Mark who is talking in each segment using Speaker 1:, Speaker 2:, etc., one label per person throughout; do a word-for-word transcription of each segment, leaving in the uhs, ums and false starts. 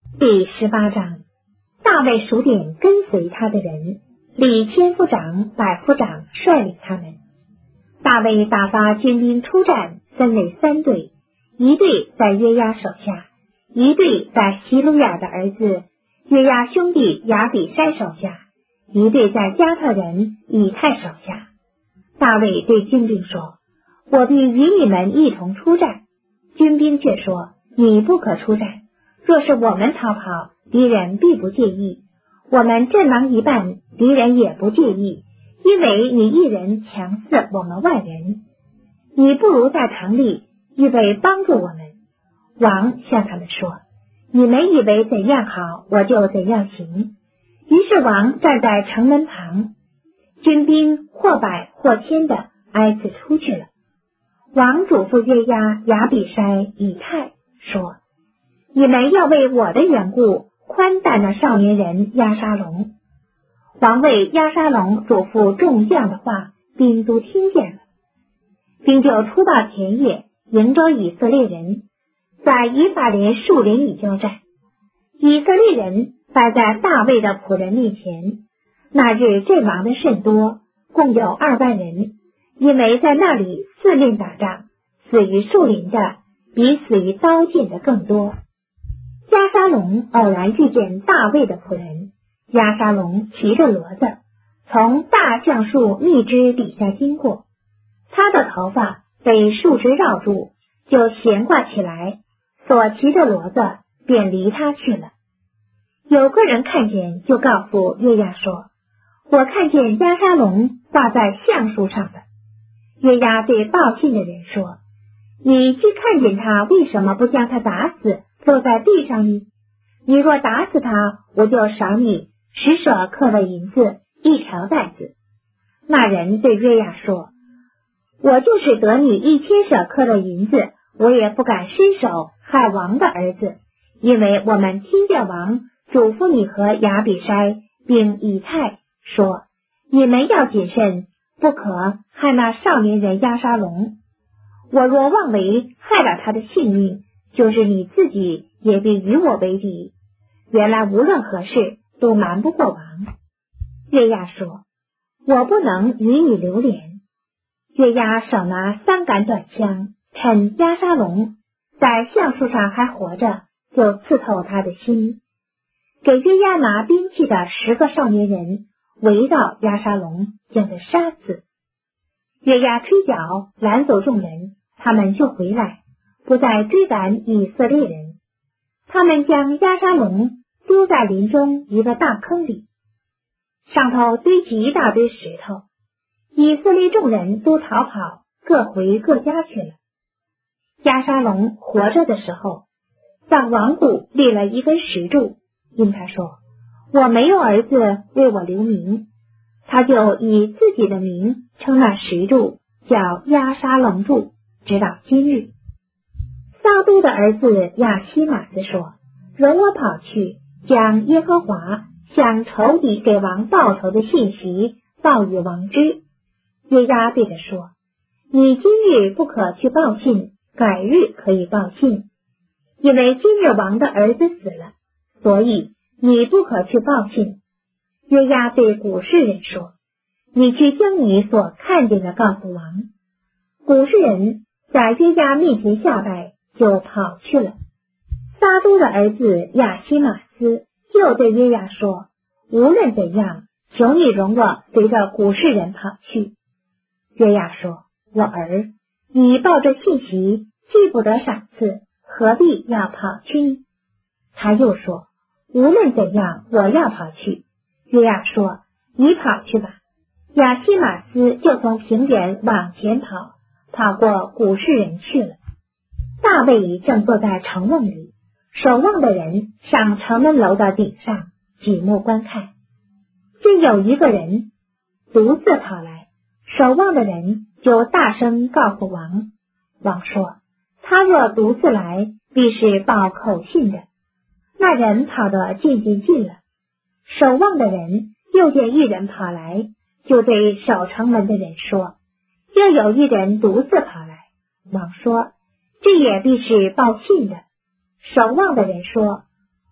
Speaker 1: 第十八章，大卫数点跟随他的人，立千夫长、百夫长率领他们。大卫打发军兵出战，分为三队，一队在约押手下，一队在希鲁雅的儿子约押兄弟亚比筛手下，一队在加特人以太手下。大卫对军兵说：我必与你们一同出战。军兵却说：你不可出战，若是我们逃跑，敌人必不介意，我们阵亡一半，敌人也不介意，因为你一人强似我们万人。你不如在城里预备帮助我们。王向他们说：你们以为怎样好，我就怎样行。于是王站在城门旁，军兵或百或千的挨次出去了。王嘱咐约押、亚比筛、以太说：你们要为我的缘故宽待那少年人押沙龙。王为押沙龙嘱咐众将的话，兵都听见了。兵就出到田野，迎着以色列人，在以法莲树林里交战。以色列人败在大卫的仆人面前。那日阵亡的甚多，共有二万人，因为在那里四面打仗，死于树林的比死于刀剑的更多。押沙龙偶然遇见大卫的仆人，押沙龙骑着骡子从大橡树密枝底下经过，他的头发被树枝绕住，就闲挂起来，所骑着骡子便离他去了。有个人看见，就告诉约押说：我看见押沙龙挂在橡树上的。约押对报信的人说：你既看见他，为什么不将他打死，落在地上呢？你若打死他，我就赏你十舍克的银子，一条带子。那人对约押说：我就是得你一千舍克的银子，我也不敢伸手害王的儿子，因为我们听见王嘱咐你和亚比筛并以太说：你们要谨慎，不可害那少年人押沙龙。我若妄为害了他的性命，就是你自己也必与我为敌。原来无论何事都瞒不过王。约押说：我不能与你留连。约押手拿三杆短枪，趁押沙龙在橡树上还活着，就刺透他的心。给约押拿兵器的十个少年人围绕押沙龙，将他杀死。约押吹角拦走众人，他们就回来，不再追赶以色列人。他们将押沙龙丢在林中一个大坑里，上头堆起一大堆石头。以色列众人都逃跑，各回各家去了。押沙龙活着的时候，在王谷立了一根石柱，因他说：我没有儿子为我留名，他就以自己的名称那石柱叫押沙龙柱，直到今日。撒督的儿子亚希马斯说：容我跑去，将耶和华向仇敌给王报仇的信息报与王知。约押对他说：你今日不可去报信，改日可以报信，因为今日王的儿子死了，所以你不可去报信。约押对古示人说：你去将你所看见的告诉王。古示人在约押面前下拜，就跑去了。撒督的儿子亚希马斯又对约押说：无论怎样，求你容我随着古示人跑去。约押说：我儿，你抱着信息，既不得赏赐，何必要跑去呢？他又说：无论怎样，我要跑去。约押说：你跑去吧。亚希马斯就从平原往前跑，跑过古示人去了。大卫正坐在城瓮里，守望的人上城门楼的顶上举目观看，见有一个人独自跑来，守望的人就大声告诉王。王说：他若独自来，必是报口信的。那人跑得近近近了，守望的人又见一人跑来，就对守城门的人说：又有一人独自跑来。王说：这也必是报信的。守望的人说：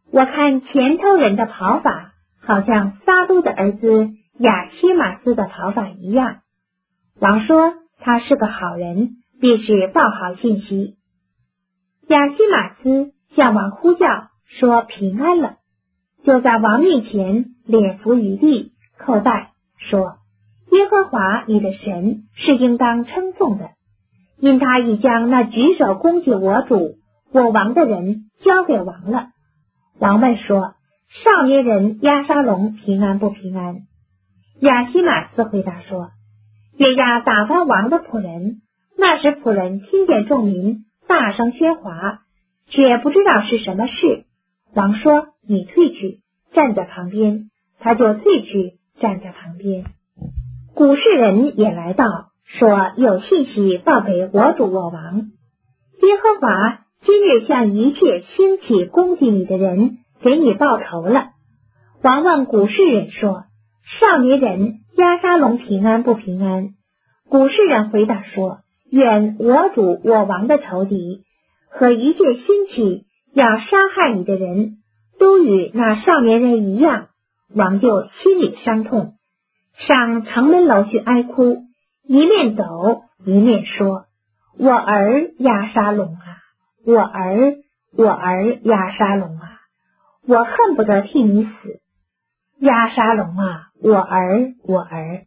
Speaker 1: 我看前头人的跑法，好像撒都的儿子亚西马斯的跑法一样。王说他是个好人，必是报好信息。亚西马斯向王呼叫，说平安了，就在王面前脸伏于地，叩拜，说耶和华你的神是应当称颂的，因他已将那举手攻击我主我王的人交给王了。王问说，少年人押沙龙平安不平安？亚西马斯回答说，约押打发王的仆人，那时仆人听见众民大声喧哗，却不知道是什么事。王说，你退去，站在旁边。他就退去，站在旁边。古士人也来到，说有信息报给我主我王，耶和华今日向一切兴起攻击你的人给你报仇了。王问古士人说，少年人押沙龙平安不平安？古士人回答说，愿我主我王的仇敌和一切兴起要杀害你的人都与那少年人一样。王就心里伤痛，上城门楼去哀哭，一面走一面说，我儿押沙龙啊，我儿我儿押沙龙啊，我恨不得替你死。押沙龙啊，我儿我儿。